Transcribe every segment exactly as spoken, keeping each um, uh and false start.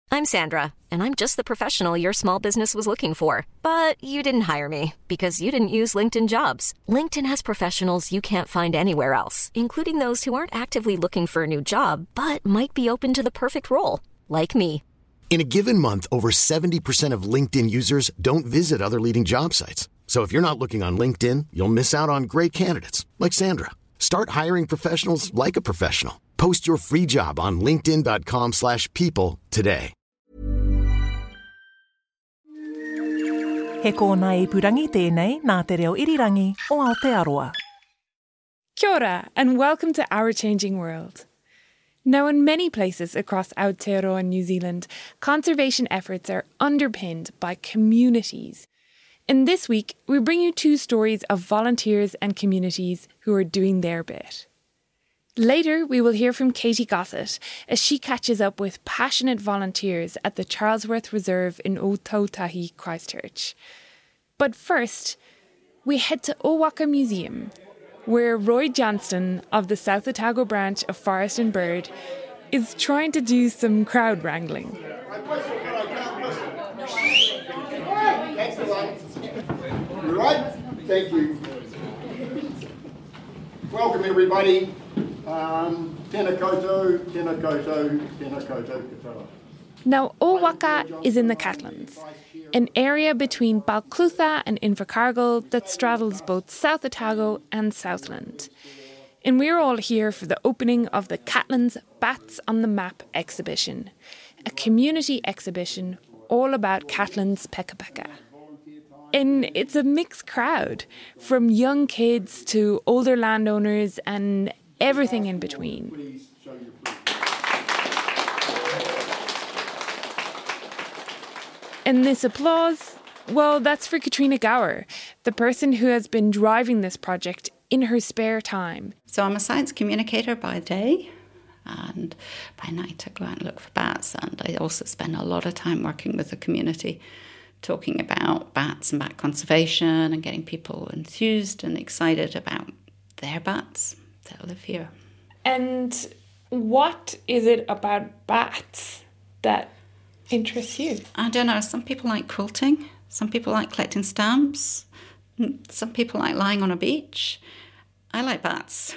I'm Sandra, and I'm just the professional your small business was looking for. But you didn't hire me because you didn't use LinkedIn Jobs. LinkedIn has professionals you can't find anywhere else, including those who aren't actively looking for a new job, but might be open to the perfect role, like me. In a given month, over seventy percent of LinkedIn users don't visit other leading job sites. So if you're not looking on LinkedIn, you'll miss out on great candidates like Sandra. Start hiring professionals like a professional. Post your free job on linkedin.com slash people today. He kōna I purangi tēnei nā te reo irirangi o Aotearoa. Kia ora, and welcome to Our Changing World. Now, in many places across Aotearoa, New Zealand, conservation efforts are underpinned by communities. And this week, we bring you two stories of volunteers and communities who are doing their bit. Later, we will hear from Katie Gossett as she catches up with passionate volunteers at the Charlesworth Reserve in Ōtautahi, Christchurch. But first, we head to Ōwaka Museum, where Roy Johnston of the South Otago branch of Forest and Bird is trying to do some crowd wrangling. Right, thank you. Welcome everybody. Um, tēnā koutou, tēnā koutou, tēnā koutou katoa. Now, Ōwaka is in the Catlins, an area between Balclutha and Invercargill that straddles both South Otago and Southland. And we're all here for the opening of the Catlins Bats on the Map exhibition, a community exhibition all about Catlins peka peka. And it's a mixed crowd, from young kids to older landowners and everything in between. And this applause, well, that's for Katrina Gower, the person who has been driving this project in her spare time. So I'm a science communicator by day, and by night I go out and look for bats, and I also spend a lot of time working with the community, talking about bats and bat conservation and getting people enthused and excited about their bats that live here. And what is it about bats that interests you? I don't know. Some people like quilting. Some people like collecting stamps. Some people like lying on a beach. I like bats.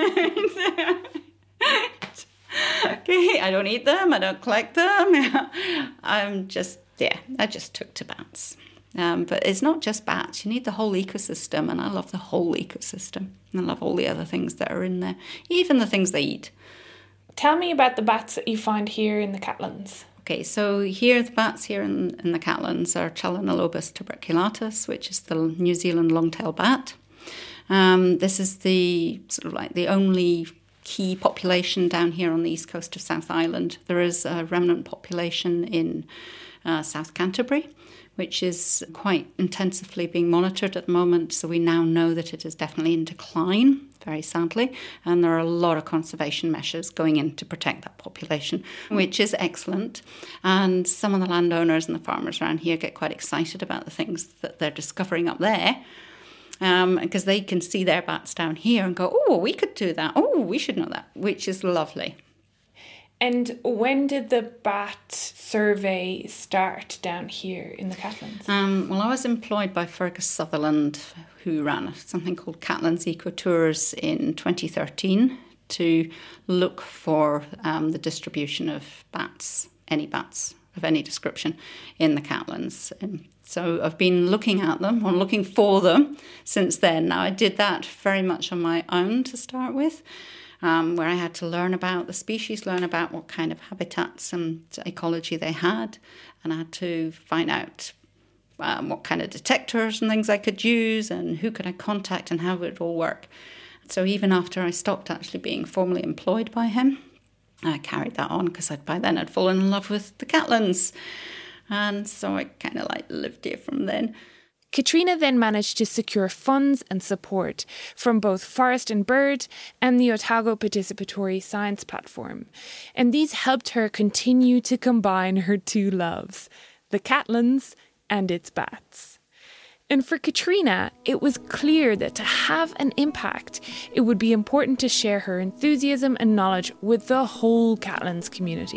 Okay, I don't eat them. I don't collect them. I'm just, yeah, I just took to bats. Um, but it's not just bats. You need the whole ecosystem, and I love the whole ecosystem. And I love all the other things that are in there, even the things they eat. Tell me about the bats that you find here in the Catlins. Okay, so here the bats here in, in the Catlins are Chalanalobus tuberculatus, which is the New Zealand long-tailed bat. Um, this is the sort of like the only key population down here on the east coast of South Island. There is a remnant population in uh, South Canterbury, which is quite intensively being monitored at the moment. So we now know that it is definitely in decline, very sadly. And there are a lot of conservation measures going in to protect that population, which is excellent. And some of the landowners and the farmers around here get quite excited about the things that they're discovering up there. Um, because they can see their bats down here and go, oh, we could do that. Oh, we should know that, which is lovely. And when did the bat survey start down here in the Catlins? Um, well, I was employed by Fergus Sutherland, who ran something called Catlins Eco Tours in twenty thirteen to look for um, the distribution of bats, any bats of any description in the Catlins. And so I've been looking at them, or looking for them since then. Now, I did that very much on my own to start with. Um, where I had to learn about the species, learn about what kind of habitats and ecology they had, and I had to find out um, what kind of detectors and things I could use and who could I contact and how would it all work. So even after I stopped actually being formally employed by him, I carried that on because by then I'd fallen in love with the Catlins, and so I kind of like lived here from then. Katrina then managed to secure funds and support from both Forest and Bird and the Otago Participatory Science Platform, and these helped her continue to combine her two loves, the Catlins and its bats. And for Katrina, it was clear that to have an impact, it would be important to share her enthusiasm and knowledge with the whole Catlins community.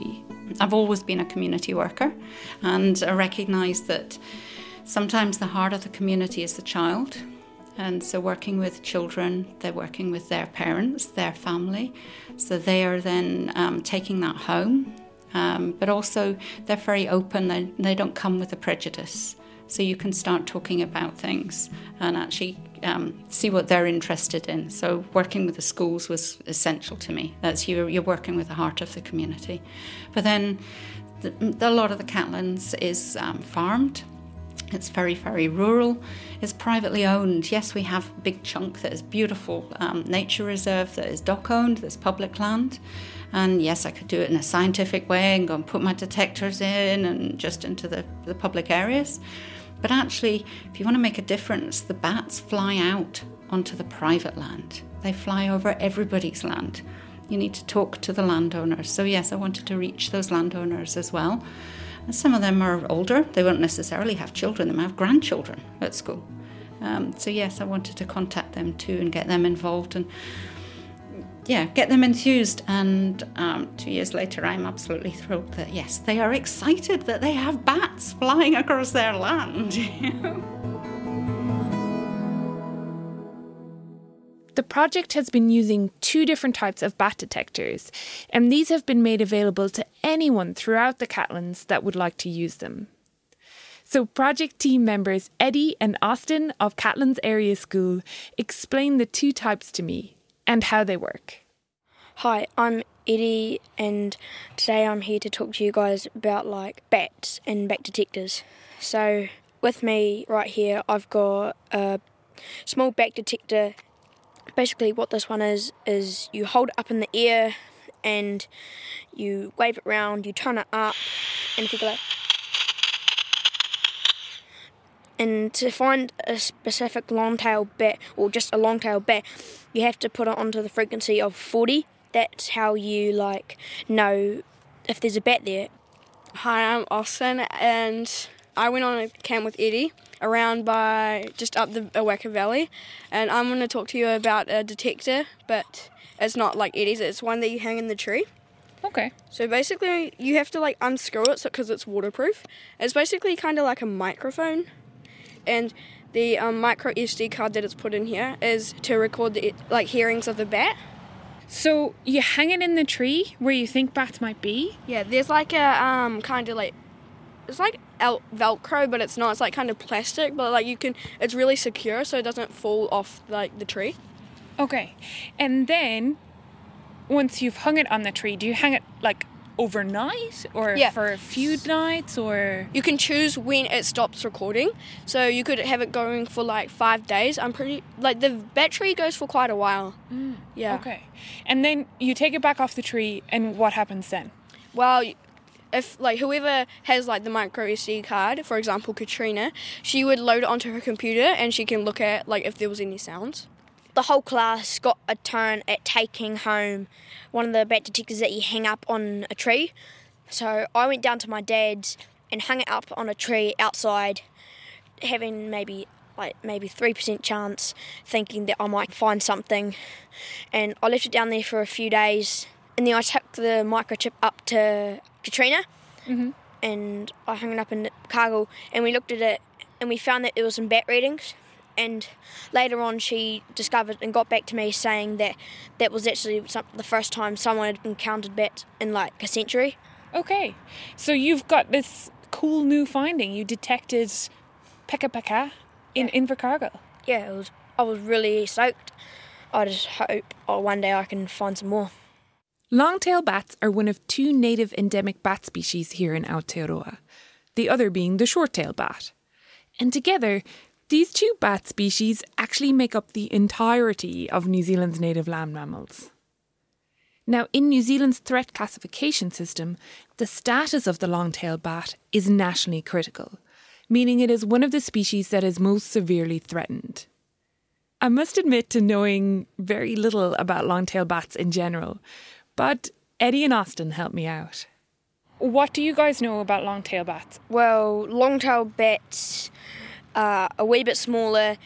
I've always been a community worker, and I recognise that sometimes the heart of the community is the child. And so working with children, they're working with their parents, their family. So they are then um, taking that home. Um, but also they're very open, they, they don't come with a prejudice. So you can start talking about things and actually um, see what they're interested in. So working with the schools was essential to me. That's you're, you're working with the heart of the community. But then the, the, a lot of the Catlins is um, farmed. It's very, very rural. It's privately owned. Yes, we have a big chunk that is beautiful um, nature reserve that is dock owned, that's public land. And yes, I could do it in a scientific way and go and put my detectors in and just into the, the public areas. But actually, if you want to make a difference, the bats fly out onto the private land. They fly over everybody's land. You need to talk to the landowners. So yes, I wanted to reach those landowners as well. And some of them are older. They won't necessarily have children. They might have grandchildren at school. Um, so yes, I wanted to contact them too and get them involved and yeah, get them enthused. And um, two years later, I'm absolutely thrilled that yes, they are excited that they have bats flying across their land. The project has been using two different types of bat detectors, and these have been made available to anyone throughout the Catlins that would like to use them. So project team members Eddie and Austin of Catlins Area School explain the two types to me and how they work. Hi, I'm Eddie, and today I'm here to talk to you guys about like bats and bat detectors. So with me right here, I've got a small bat detector. Basically what this one is, is you hold it up in the air and you wave it round, you turn it up, and if you go like... And to find a specific long-tail bat, or just a long-tail bat, you have to put it onto the frequency of forty. That's how you like know if there's a bat there. Hi, I'm Austin, and I went on a camp with Eddie around by just up the Awaka Valley, and I'm going to talk to you about a detector, but it's not like Eddie's, it's one that you hang in the tree. Okay. So basically you have to like unscrew it because it's waterproof. It's basically kind of like a microphone, and the um, micro S D card that it's put in here is to record the like hearings of the bat. So you hang it in the tree where you think bats might be? Yeah, there's like a um, kind of like, it's like El- Velcro, but it's not. It's like kind of plastic, but like you can, it's really secure so it doesn't fall off like the tree. Okay. And then once you've hung it on the tree, do you hang it like overnight or yeah. for a few nights, or? You can choose when it stops recording. So you could have it going for like five days. I'm pretty, like the battery goes for quite a while. Mm, yeah. Okay. And then you take it back off the tree, and what happens then? Well, if like whoever has like the micro S D card, for example Katrina, she would load it onto her computer and she can look at like if there was any sounds. The whole class got a turn at taking home one of the bat detectors that you hang up on a tree. So I went down to my dad's and hung it up on a tree outside, having maybe like maybe three percent chance, thinking that I might find something. And I left it down there for a few days, and then I took the microchip up to Katrina, mm-hmm. and I hung it up in Cargill, and we looked at it, and we found that there was some bat readings. And later on she discovered and got back to me saying that that was actually some, the first time someone had encountered bats in like a century. Okay, so you've got this cool new finding. You detected peka peka in yeah. Invercargill. Yeah, it was. I was really stoked. I just hope oh, one day I can find some more. Longtail bats are one of two native endemic bat species here in Aotearoa, the other being the short-tailed bat. And together, these two bat species actually make up the entirety of New Zealand's native land mammals. Now, in New Zealand's threat classification system, the status of the long-tailed bat is nationally critical, meaning it is one of the species that is most severely threatened. I must admit to knowing very little about long-tailed bats in general, but Eddie and Austin helped me out. What do you guys know about long-tailed bats? Well, long-tailed bats are a wee bit smaller,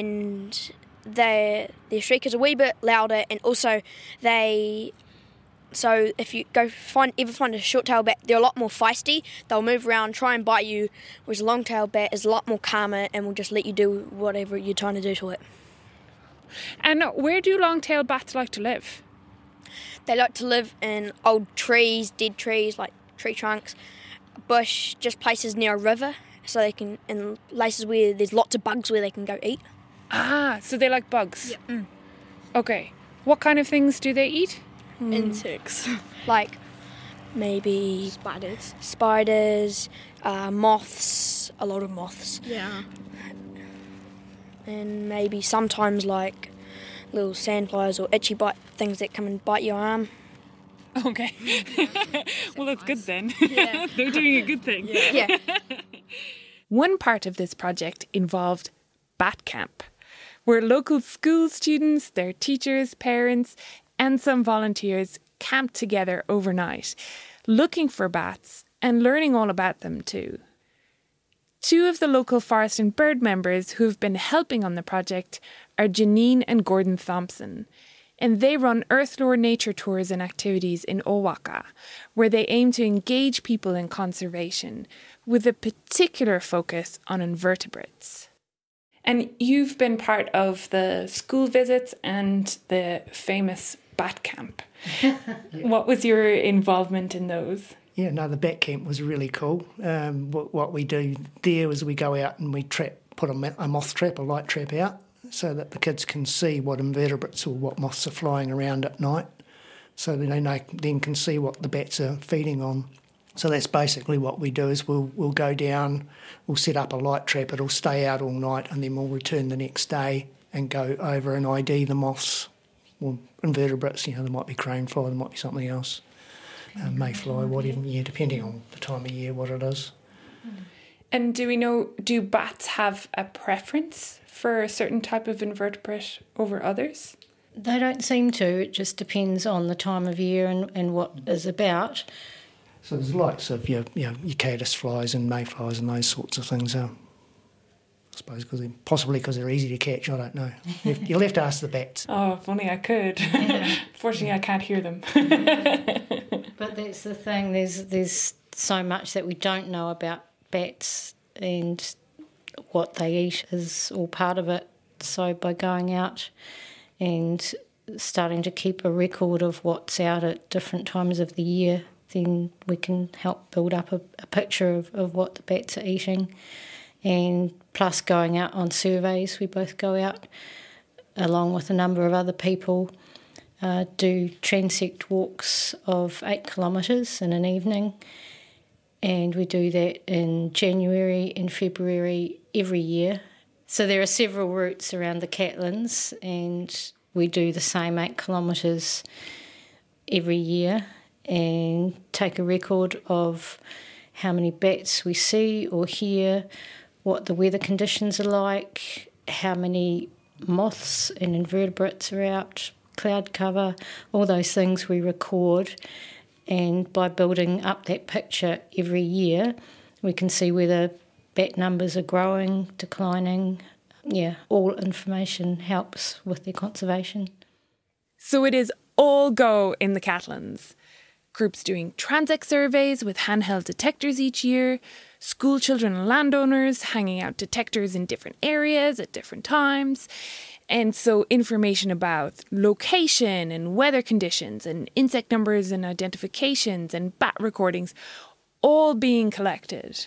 and their their shriek is a wee bit louder, and also they So if you go find ever find a short-tailed bat, they're a lot more feisty. They'll move around, try and bite you, whereas a long-tailed bat is a lot more calmer and will just let you do whatever you're trying to do to it. And where do long-tailed bats like to live? They like to live in old trees, dead trees, like tree trunks, bush, just places near a river, so they can, in places where there's lots of bugs where they can go eat. Ah, so they like bugs? Yeah. Mm. Okay. What kind of things do they eat? Mm. Insects. Like maybe Spiders. spiders, uh, moths, a lot of moths. Yeah. And maybe sometimes like little sandflies or itchy bite things that come and bite your arm. Okay. Well, that's good then. Yeah. They're doing a good thing. Yeah. One part of this project involved Bat Camp, where local school students, their teachers, parents, and some volunteers camped together overnight, looking for bats and learning all about them too. Two of the local Forest and Bird members who have been helping on the project are Janine and Gordon Thompson, and they run Earthlore nature tours and activities in Owaka, where they aim to engage people in conservation with a particular focus on invertebrates. And you've been part of the school visits and the famous Bat Camp. Yeah. What was your involvement in those? Yeah, no, the Bat Camp was really cool. Um, what, what we do there is we go out and we trap, put a, a moth trap, a light trap out, so that the kids can see what invertebrates or what moths are flying around at night, so that they know, then can see what the bats are feeding on. So that's basically what we do is we'll we'll go down, we'll set up a light trap, it'll stay out all night, and then we'll return the next day and go over and I D the moths or invertebrates. You know, there might be cranefly, there might be something else, uh, mayfly, whatever, yeah, depending on the time of year, what it is. And do we know, do bats have a preference for a certain type of invertebrate over others? They don't seem to. It just depends on the time of year and, and what is about. So there's lots of your, you know, your caddisflies and mayflies and those sorts of things. Uh, I suppose cause possibly because they're easy to catch, I don't know. You'll have to ask the bats. Oh, if only I could. Yeah. Fortunately, I can't hear them. But that's the thing, there's there's so much that we don't know about bats, and what they eat is all part of it. So by going out and starting to keep a record of what's out at different times of the year, then we can help build up a, a picture of, of what the bats are eating. And plus going out on surveys, we both go out along with a number of other people, uh, do transect walks of eight kilometres in an evening, and we do that in January and February every year. So there are several routes around the Catlins, and we do the same eight kilometres every year and take a record of how many bats we see or hear, what the weather conditions are like, how many moths and invertebrates are out, cloud cover, all those things we record. And by building up that picture every year, we can see whether bat numbers are growing, declining. Yeah, all information helps with their conservation. So it is all go in the Catlins. Groups doing transect surveys with handheld detectors each year, school children and landowners hanging out detectors in different areas at different times. And so information about location and weather conditions and insect numbers and identifications and bat recordings all being collected.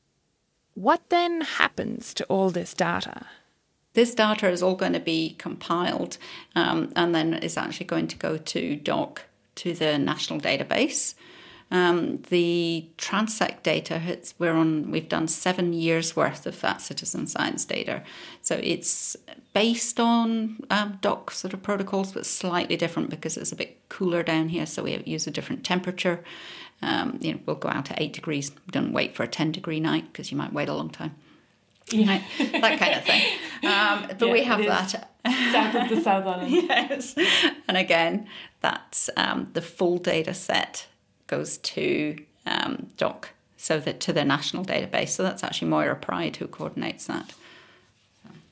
What then happens to all this data? This data is all going to be compiled um, and then is actually going to go to D O C, to the national database. Um, the Transect data, it's, we're on, we've done seven years worth of that citizen science data. So it's based on um, D O C sort of protocols, but slightly different because it's a bit cooler down here. So we use a different temperature. Um, you know, we'll go out to eight degrees. Don't wait for a ten degree night because you might wait a long time. Yeah. Right? That kind of thing. Um, but yeah, we have that. South of the South Island. Yes. And again, that's um, the full data set goes to um, D O C, so that to the national database. So that's actually Moira Pride who coordinates that.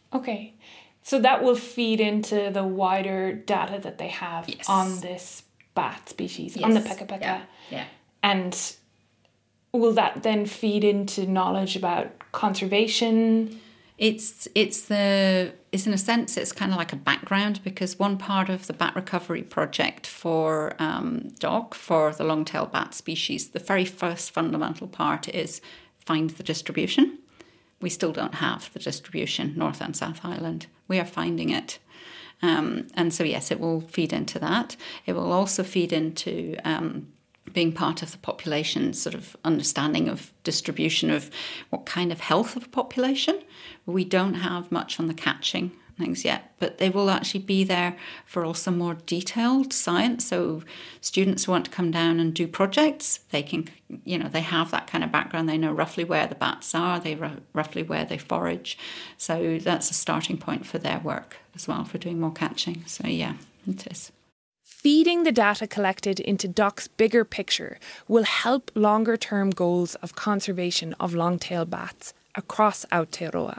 Okay. So that will feed into the wider data that they have yes. on this bat species Yes. on the Peka Peka. Yeah. yeah. And will that then feed into knowledge about conservation? It's it's the it's in a sense it's kind of like a background, because one part of the bat recovery project for um, D O C, for the long-tailed bat species, the very first fundamental part is find the distribution. We still don't have the distribution, North and South Island. We are finding it. Um, and so, yes, it will feed into that. It will also feed into um, being part of the population, sort of understanding of distribution of what kind of health of a population. We don't have much on the catching things yet, but they will actually be there for also more detailed science. So students who want to come down and do projects, they can, you know, they have that kind of background. They know roughly where the bats are, they r- roughly where they forage. So that's a starting point for their work as well, for doing more catching. So yeah, it is. Feeding the data collected into D O C's bigger picture will help longer-term goals of conservation of long-tailed bats across Aotearoa.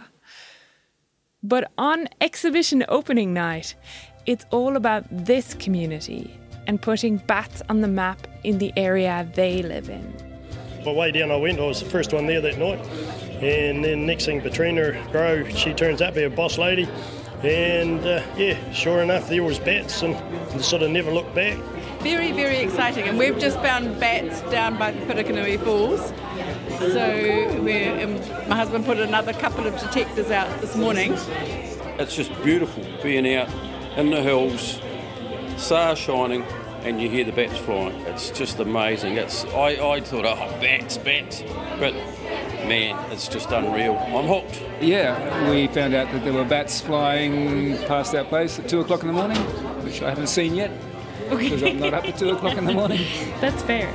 But on exhibition opening night, it's all about this community and putting bats on the map in the area they live in. Well, way down I went, I was the first one there that night. And then next thing, Petrina Grow, she turns out to be a boss lady. And uh, yeah, sure enough, there was bats, and sort of never looked back. Very, very exciting, and we've just found bats down by the Pirikanui Falls. So we're, um, my husband put another couple of detectors out this morning. It's just beautiful being out in the hills, stars shining, and you hear the bats flying. It's just amazing. It's I, I thought, oh, bats, bats, but man, it's just unreal. I'm hooked. Yeah, we found out that there were bats flying past our place at two o'clock in the morning, which I haven't seen yet, okay. because I'm not up at two o'clock in the morning. That's fair.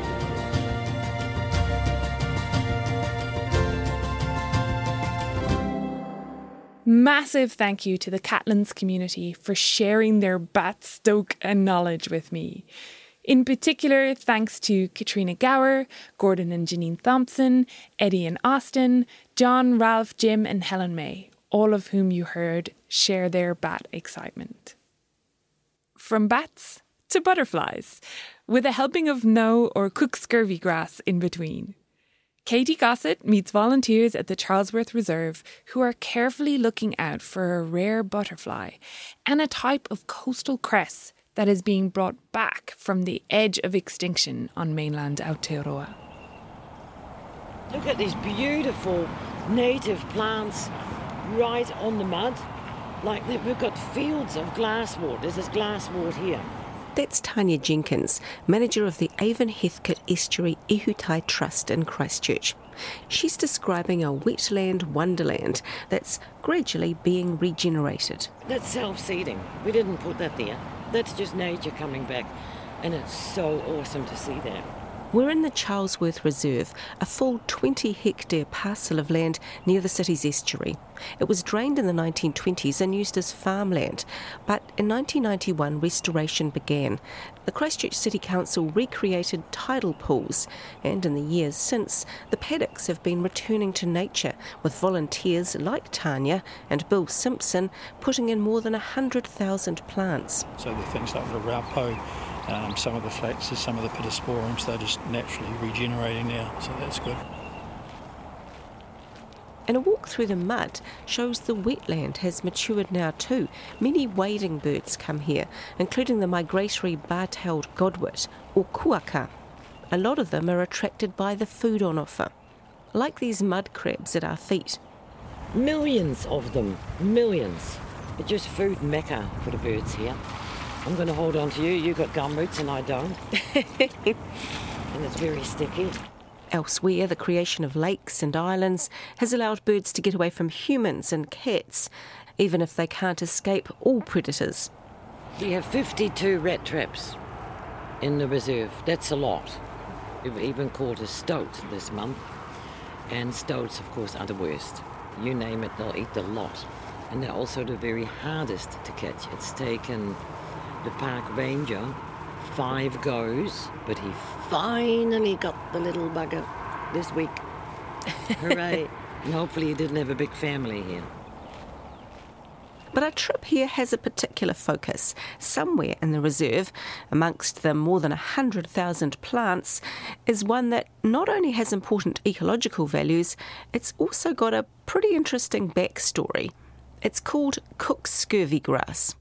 Massive thank you to the Catlins community for sharing their bat stoke and knowledge with me. In particular, thanks to Katrina Gower, Gordon and Janine Thompson, Eddie and Austin, John, Ralph, Jim and Helen May, all of whom you heard share their bat excitement. From bats to butterflies, with a helping of no or cook scurvy grass in between. Katie Gossett meets volunteers at the Charlesworth Reserve who are carefully looking out for a rare butterfly and a type of coastal cress that is being brought back from the edge of extinction on mainland Aotearoa. Look at these beautiful native plants right on the mud. Like we've got fields of glasswort. This is glasswort here. That's Tanya Jenkins, manager of the Avon Heathcote Estuary Ihutai Trust in Christchurch. She's describing a wetland wonderland that's gradually being regenerated. That's self-seeding. We didn't put that there. That's just nature coming back, and it's so awesome to see that. We're in the Charlesworth Reserve, a full twenty hectare parcel of land near the city's estuary. It was drained in the nineteen twenties and used as farmland, but in nineteen ninety-one restoration began. The Christchurch City Council recreated tidal pools, and in the years since, the paddocks have been returning to nature, with volunteers like Tanya and Bill Simpson putting in more than one hundred thousand plants. So the things like the raupo, Um, some of the flaxes, some of the pittosporums, they're just naturally regenerating now, so that's good. And a walk through the mud shows the wetland has matured now too. Many wading birds come here, including the migratory bar-tailed godwit, or kuaka. A lot of them are attracted by the food on offer, like these mud crabs at our feet. Millions of them, millions. It's just food mecca for the birds here. I'm going to hold on to you. You've got gumboots and I don't. And it's very sticky. Elsewhere, the creation of lakes and islands has allowed birds to get away from humans and cats, even if they can't escape all predators. We have fifty-two rat traps in the reserve. That's a lot. We've even caught a stoat this month. And stoats, of course, are the worst. You name it, they'll eat the lot. And they're also the very hardest to catch. It's taken the park ranger five goes, but he finally got the little bugger this week. Hooray. And hopefully he didn't have a big family here. But our trip here has a particular focus. Somewhere in the reserve, amongst the more than one hundred thousand plants, is one that not only has important ecological values, it's also got a pretty interesting backstory. It's called Cook's scurvy grass.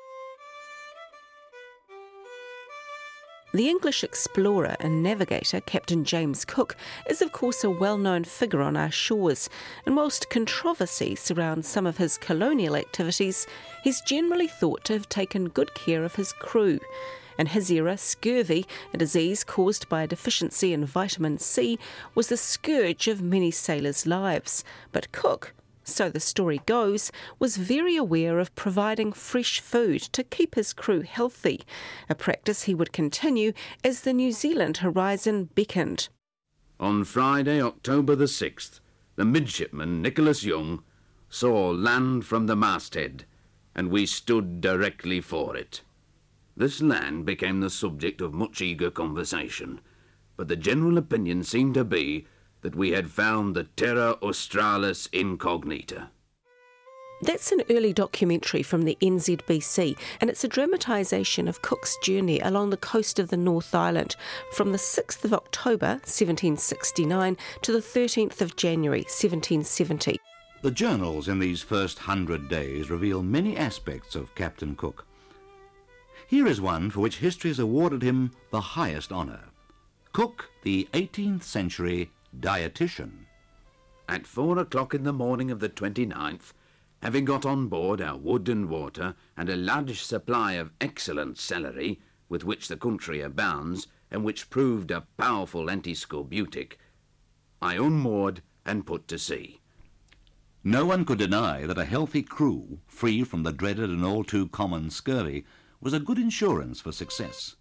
The English explorer and navigator Captain James Cook is of course a well-known figure on our shores, and whilst controversy surrounds some of his colonial activities, he's generally thought to have taken good care of his crew. In his era, scurvy, a disease caused by a deficiency in vitamin C, was the scourge of many sailors' lives. But Cook, so the story goes, was very aware of providing fresh food to keep his crew healthy, a practice he would continue as the New Zealand horizon beckoned. On Friday, October the sixth, the midshipman, Nicholas Young, saw land from the masthead, and we stood directly for it. This land became the subject of much eager conversation, but the general opinion seemed to be that we had found the Terra Australis Incognita. That's an early documentary from the N Z B C, and it's a dramatisation of Cook's journey along the coast of the North Island from the sixth of October seventeen sixty-nine to the thirteenth of January seventeen seventy. The journals in these first hundred days reveal many aspects of Captain Cook. Here is one for which history has awarded him the highest honour. Cook, the eighteenth century dietitian. At four o'clock in the morning of the twenty-ninth, having got on board our wood and water and a large supply of excellent celery, with which the country abounds, and which proved a powerful antiscorbutic, I unmoored and put to sea. No one could deny that a healthy crew, free from the dreaded and all too common scurvy, was a good insurance for success.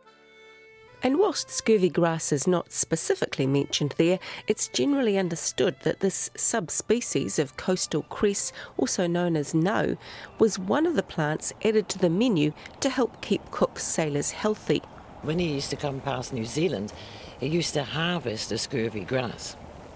And whilst scurvy grass is not specifically mentioned there, it's generally understood that this subspecies of coastal cress, also known as nau, was one of the plants added to the menu to help keep Cook's sailors healthy. When he used to come past New Zealand, he used to harvest the scurvy grass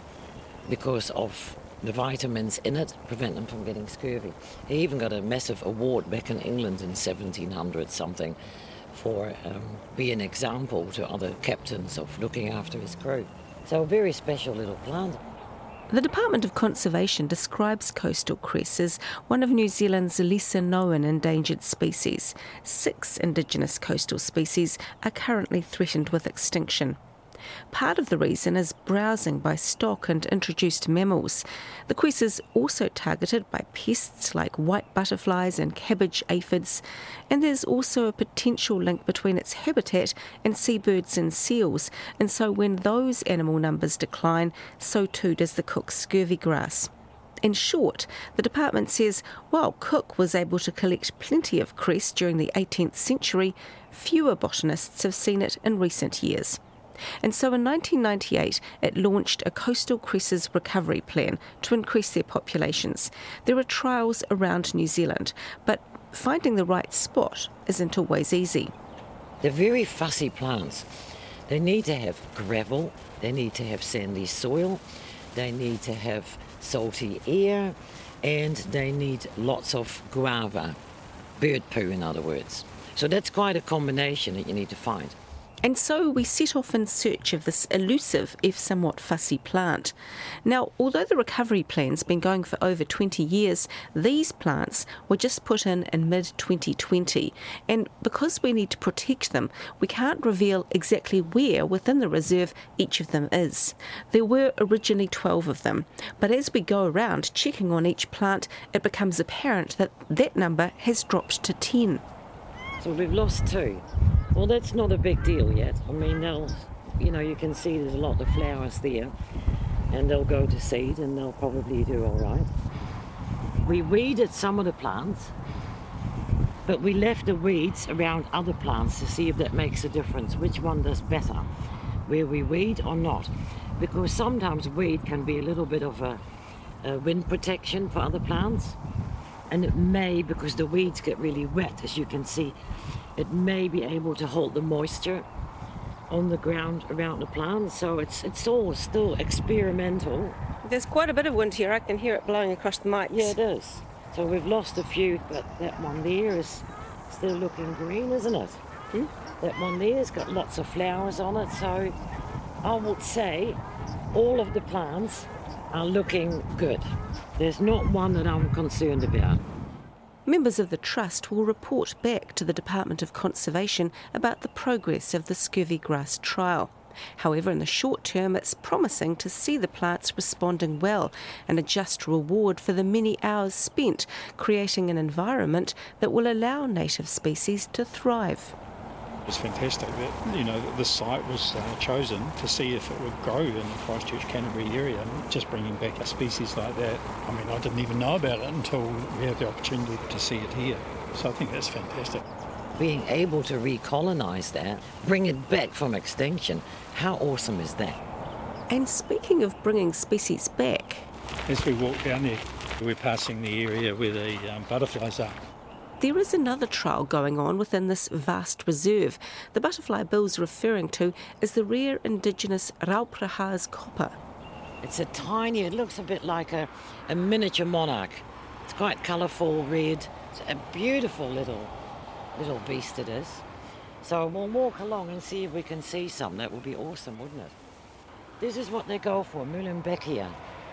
because of the vitamins in it prevent them from getting scurvy. He even got a massive award back in England in seventeen hundred something for um, being an example to other captains of looking after his crew. So a very special little plant. The Department of Conservation describes coastal cress as one of New Zealand's lesser known endangered species. Six indigenous coastal species are currently threatened with extinction. Part of the reason is browsing by stock and introduced mammals. The cress is also targeted by pests like white butterflies and cabbage aphids, and there's also a potential link between its habitat and seabirds and seals, and so when those animal numbers decline, so too does the Cook's scurvy grass. In short, the department says while Cook was able to collect plenty of cress during the eighteenth century, fewer botanists have seen it in recent years. And so in nineteen ninety-eight, it launched a coastal cresses recovery plan to increase their populations. There are trials around New Zealand, but finding the right spot isn't always easy. They're very fussy plants. They need to have gravel, they need to have sandy soil, they need to have salty air, and they need lots of guava, bird poo in other words. So that's quite a combination that you need to find. And so we set off in search of this elusive, if somewhat fussy plant. Now, although the recovery plan's been going for over twenty years, these plants were just put in in mid twenty twenty. And because we need to protect them, we can't reveal exactly where within the reserve each of them is. There were originally twelve of them, but as we go around checking on each plant, it becomes apparent that that number has dropped to ten. So we've lost two. Well, that's not a big deal yet. I mean, they'll, you know, you can see there's a lot of flowers there, and they'll go to seed, and they'll probably do all right. We weeded some of the plants, but we left the weeds around other plants to see if that makes a difference, which one does better, where we weed or not. Because sometimes weed can be a little bit of a, a wind protection for other plants, and it may, because the weeds get really wet, as you can see, it may be able to hold the moisture on the ground around the plant. So it's it's all still experimental. There's quite a bit of wind here. I can hear it blowing across the mics. Yeah, it is. So we've lost a few, but that one there is still looking green, isn't it? Hmm? That one there's got lots of flowers on it, so I would say all of the plants are looking good. There's not one that I'm concerned about. Members of the Trust will report back to the Department of Conservation about the progress of the scurvy grass trial. However, in the short term, it's promising to see the plants responding well and a just reward for the many hours spent creating an environment that will allow native species to thrive. It's fantastic that, you know, this site was uh, chosen to see if it would grow in the Christchurch Canterbury area, and just bringing back a species like that. I mean, I didn't even know about it until we had the opportunity to see it here. So I think that's fantastic. Being able to recolonise that, bring it back from extinction, how awesome is that? And speaking of bringing species back... As we walk down there, we're passing the area where the um, butterflies are. There is another trial going on within this vast reserve. The butterfly Bill's referring to is the rare indigenous Rauprahas copper. It's a tiny, it looks a bit like a, a miniature monarch. It's quite colourful, red. It's a beautiful little, little beast it is. So we'll walk along and see if we can see some. That would be awesome, wouldn't it? This is what they go for, Muehlenbeckia.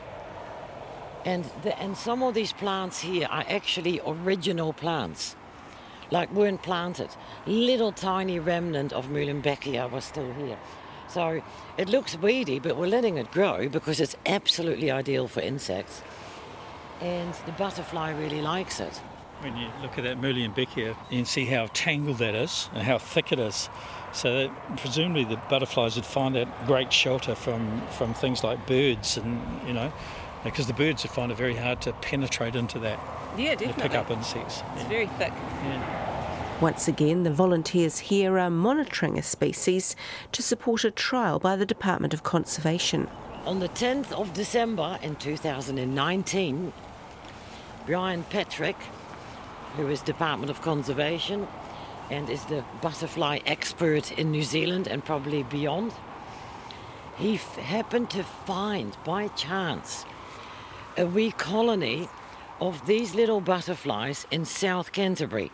And, the, and some of these plants here are actually original plants, like weren't planted. Little tiny remnant of Muehlenbeckia was still here. So it looks weedy, but we're letting it grow because it's absolutely ideal for insects. And the butterfly really likes it. When you look at that Muehlenbeckia, you can see how tangled that is and how thick it is. So that presumably the butterflies would find that great shelter from, from things like birds, and, you know, because the birds would find it very hard to penetrate into that. Yeah, definitely. To pick up insects. It's yeah. very thick. Yeah. Once again, the volunteers here are monitoring a species to support a trial by the Department of Conservation. On the tenth of December in two thousand nineteen, Brian Patrick, who is Department of Conservation and is the butterfly expert in New Zealand and probably beyond, he f- happened to find, by chance, a wee colony of these little butterflies in South Canterbury,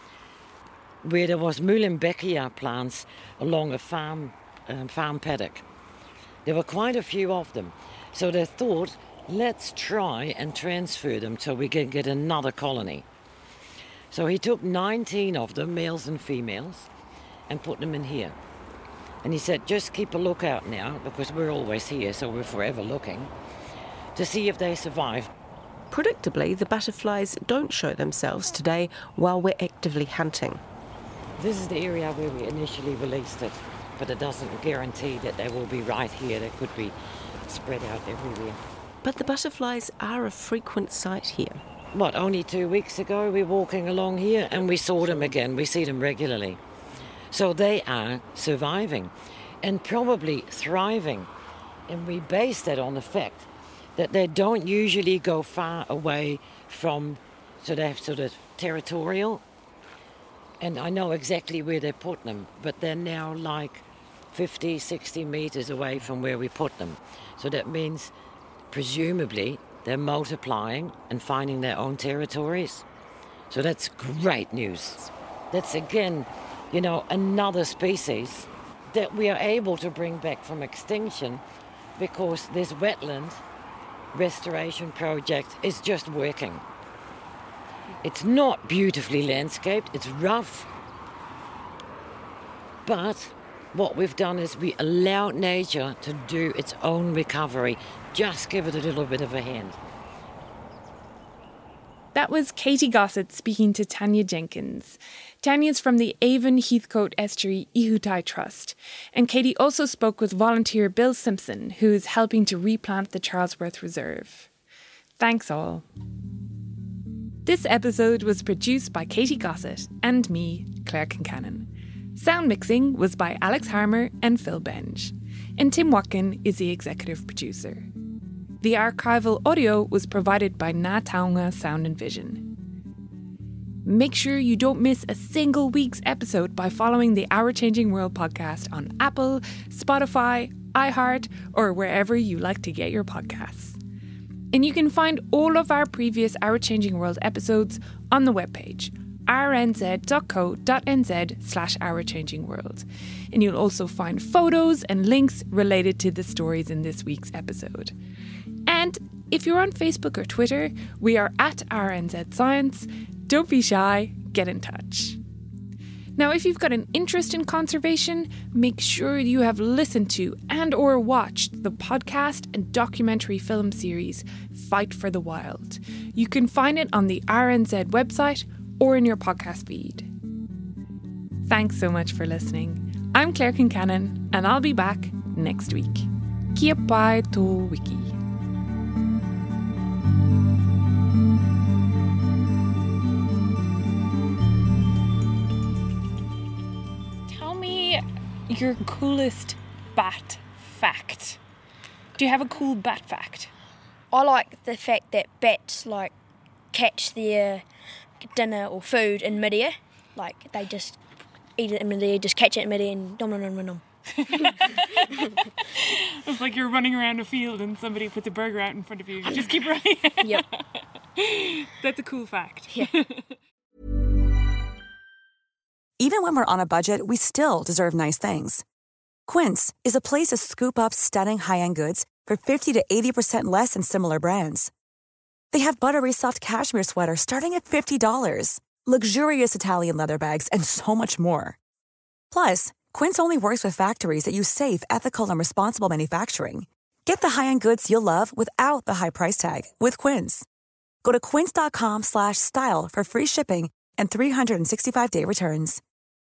where there was Muehlenbeckia plants along a farm, um, farm paddock. There were quite a few of them, so they thought, let's try and transfer them so we can get another colony. So he took nineteen of them, males and females, and put them in here. And he said, just keep a lookout now, because we're always here, so we're forever looking, to see if they survive. Predictably, the butterflies don't show themselves today while we're actively hunting. This is the area where we initially released it, but it doesn't guarantee that they will be right here. They could be spread out everywhere. But the butterflies are a frequent sight here. What, only two weeks ago we were walking along here and we saw them again. We see them regularly. So they are surviving and probably thriving. And we base that on the fact that they don't usually go far away from, so they're sort of territorial. And I know exactly where they put them, but they're now like fifty, sixty metres away from where we put them. So that means, presumably, they're multiplying and finding their own territories. So that's great news. That's, again, you know, another species that we are able to bring back from extinction because this wetland restoration project is just working. It's not beautifully landscaped, it's rough, but what we've done is we allow nature to do its own recovery. Just give it a little bit of a hand. That was Katie Gossett speaking to Tanya Jenkins. Tanya's from the Avon Heathcote Estuary Ihutai Trust. And Katie also spoke with volunteer Bill Simpson, who's helping to replant the Charlesworth Reserve. Thanks all. This episode was produced by Katie Gossett and me, Claire Kincannon. Sound mixing was by Alex Harmer and Phil Benge. And Tim Watkin is the executive producer. The archival audio was provided by Ngā Taonga Sound and Vision. Make sure you don't miss a single week's episode by following the Our Changing World podcast on Apple, Spotify, iHeart, or wherever you like to get your podcasts. And you can find all of our previous Our Changing World episodes on the webpage, rnz.co.nz slash Our Changing World. And you'll also find photos and links related to the stories in this week's episode. And if you're on Facebook or Twitter, we are at R N Z Science. Don't be shy, get in touch. Now, if you've got an interest in conservation, make sure you have listened to and or watched the podcast and documentary film series Fight for the Wild. You can find it on the R N Z website or in your podcast feed. Thanks so much for listening. I'm Claire Kincannon, and I'll be back next week. Kia pai tō wiki. Your coolest bat fact. Do you have a cool bat fact? I like the fact that bats like catch their dinner or food in midair. Like they just eat it in midair, just catch it in midair and nom nom nom nom nom. It's like you're running around a field and somebody puts a burger out in front of you. You just keep running. Yep. That's a cool fact. Yeah. Even when we're on a budget, we still deserve nice things. Quince is a place to scoop up stunning high-end goods for fifty to eighty percent less than similar brands. They have buttery soft cashmere sweaters starting at fifty dollars, luxurious Italian leather bags, and so much more. Plus, Quince only works with factories that use safe, ethical, and responsible manufacturing. Get the high-end goods you'll love without the high price tag with Quince. Go to quince.com slash style for free shipping and three sixty-five day returns.